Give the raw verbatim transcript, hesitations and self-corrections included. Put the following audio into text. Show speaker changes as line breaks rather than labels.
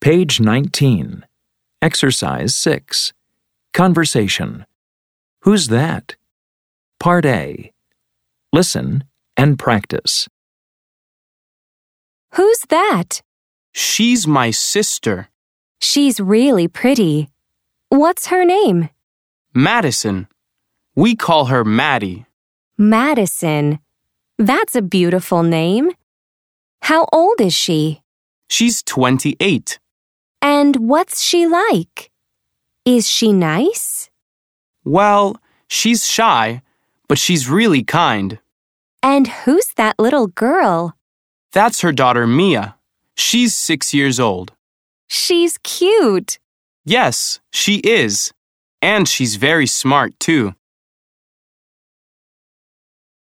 Page nineteen. Exercise six. Conversation. Who's that? Part A. Listen and practice.
Who's that?
She's my sister.
She's really pretty. What's her name?
Madison. We call her Maddie.
Madison. That's a beautiful name. How old is she?
She's twenty-eight.
And what's she like? Is she nice?
Well, she's shy, but she's really kind.
And who's that little girl?
That's her daughter Mia. She's six years old.
She's cute.
Yes, she is. And she's very smart, too.